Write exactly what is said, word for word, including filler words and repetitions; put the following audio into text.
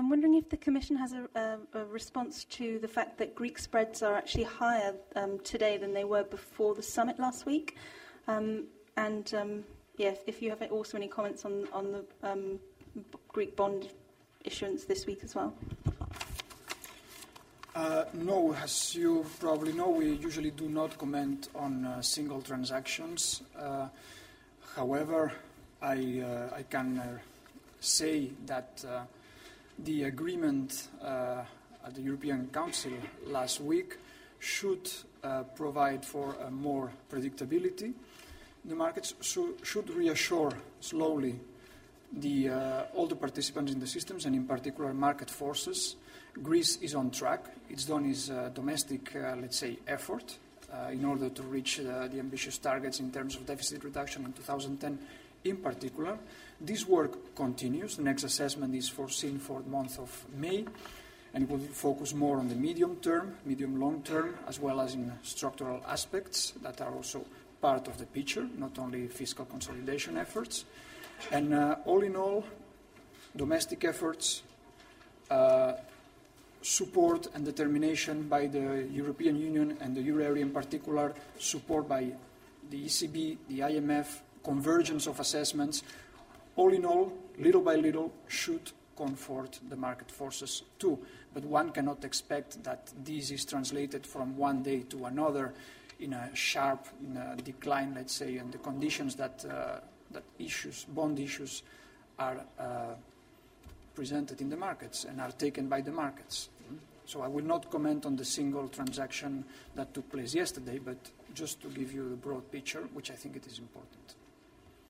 I'm wondering if the Commission has a, a, a response to the fact that Greek spreads are actually higher um, today than they were before the summit last week. Um, and, um, yeah, if you have also any comments on, on the um, Greek bond issuance this week as well. Uh, no, as you probably know, we usually do not comment on uh, single transactions. Uh, however, I, uh, I can uh, say that uh, the agreement uh, at the European Council last week should uh, provide for uh, more predictability. The markets should, should reassure slowly the, uh, all the participants in the systems, and in particular market forces. Greece is on track. It's done its uh, domestic, uh, let's say, effort uh, in order to reach uh, the ambitious targets in terms of deficit reduction in two thousand ten in particular. This work continues. The next assessment is foreseen for the month of May, and it will focus more on the medium term, medium-long term, as well as in structural aspects that are also part of the picture, not only fiscal consolidation efforts. And uh, all in all, domestic efforts, uh, support and determination by the European Union and the euro area in particular, support by the E C B, the I M F, convergence of assessments, all in all, little by little, should comfort the market forces too. But one cannot expect that this is translated from one day to another in a sharp in a decline, let's say, and the conditions that, uh, that issues, bond issues, are uh, presented in the markets and are taken by the markets. So I will not comment on the single transaction that took place yesterday, but just to give you the broad picture, which I think it is important.